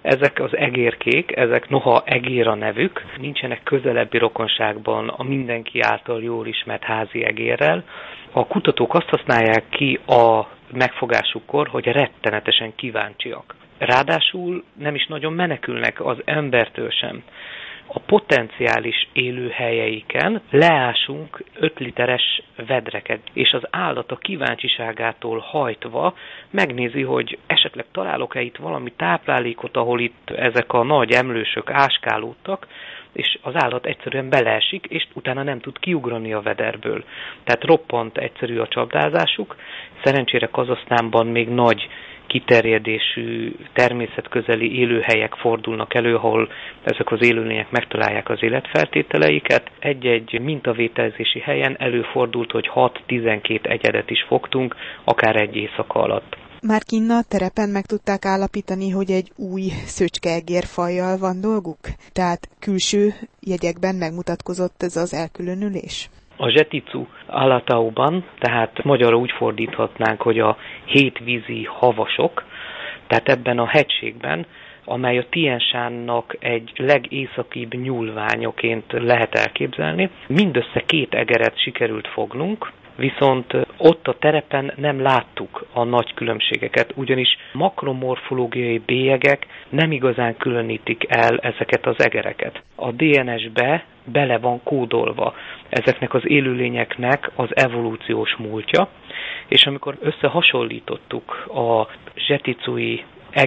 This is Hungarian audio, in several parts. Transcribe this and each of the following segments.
Ezek az egérkék, ezek noha egér a nevük, nincsenek közelebbi rokonságban a mindenki által jól ismert házi egérrel. A kutatók azt használják ki a megfogásukkor, hogy rettenetesen kíváncsiak. Ráadásul nem is nagyon menekülnek az embertől sem. A potenciális élőhelyeiken leásunk 5 literes vedreket, és az állat a kíváncsiságától hajtva megnézi, hogy esetleg találok-e itt valami táplálékot, ahol itt ezek a nagy emlősök áskálódtak, és az állat egyszerűen beleesik, és utána nem tud kiugrani a vederből. Tehát roppant egyszerű a csapdázásuk. Szerencsére Kazahsztánban még nagy kiterjedésű, természetközeli élőhelyek fordulnak elő, ahol ezek az élőlények megtalálják az életfeltételeiket. Egy-egy mintavételezési helyen előfordult, hogy 6-12 egyedet is fogtunk, akár egy éjszaka alatt. Már kinn a terepen meg tudták állapítani, hogy egy új szöcskeegérfajjal van dolguk? Tehát külső jegyekben megmutatkozott ez az elkülönülés? A Zseticu Alatauban, tehát magyarul úgy fordíthatnánk, hogy a hétvízi havasok, tehát ebben a hegységben, amely a Tien Shannak egy legészakibb nyúlványoként lehet elképzelni, mindössze 2 egeret sikerült fognunk, viszont ott a terepen nem láttuk a nagy különbségeket, ugyanis makromorfológiai bélyegek nem igazán különítik el ezeket az egereket. A DNS-be bele van kódolva ezeknek az élőlényeknek az evolúciós múltja, és amikor összehasonlítottuk a zseticui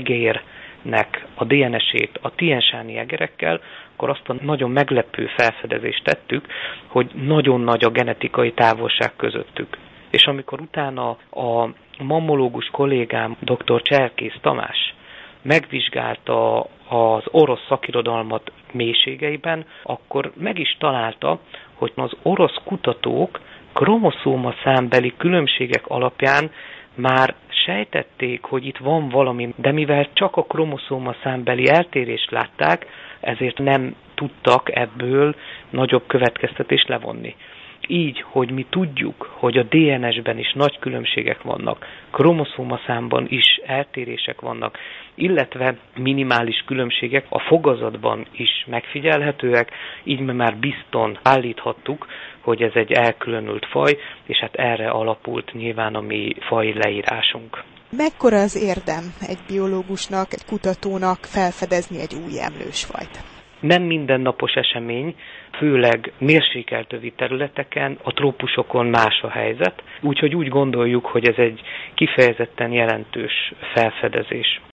egérnek a DNS-ét a Tien Shani egerekkel, akkor azt a nagyon meglepő felfedezést tettük, hogy nagyon nagy a genetikai távolság közöttük. És amikor utána a mammológus kollégám, dr. Cserkész Tamás megvizsgálta az orosz szakirodalmat mélységeiben, akkor meg is találta, hogy az orosz kutatók kromoszómaszámbeli különbségek alapján már sejtették, hogy itt van valami, de mivel csak a kromoszómaszámbeli eltérést látták, ezért nem tudtak ebből nagyobb következtetést levonni. Így, hogy mi tudjuk, hogy a DNS-ben is nagy különbségek vannak, kromoszómaszámban is eltérések vannak, illetve minimális különbségek a fogazatban is megfigyelhetőek, így már bizton állíthattuk, hogy ez egy elkülönült faj, és hát erre alapult nyilván a mi faj leírásunk. Mekkora az érdem egy biológusnak, egy kutatónak felfedezni egy új emlősfajt? Nem mindennapos esemény, főleg mérsékeltövi területeken, a trópusokon más a helyzet, úgyhogy úgy gondoljuk, hogy ez egy kifejezetten jelentős felfedezés.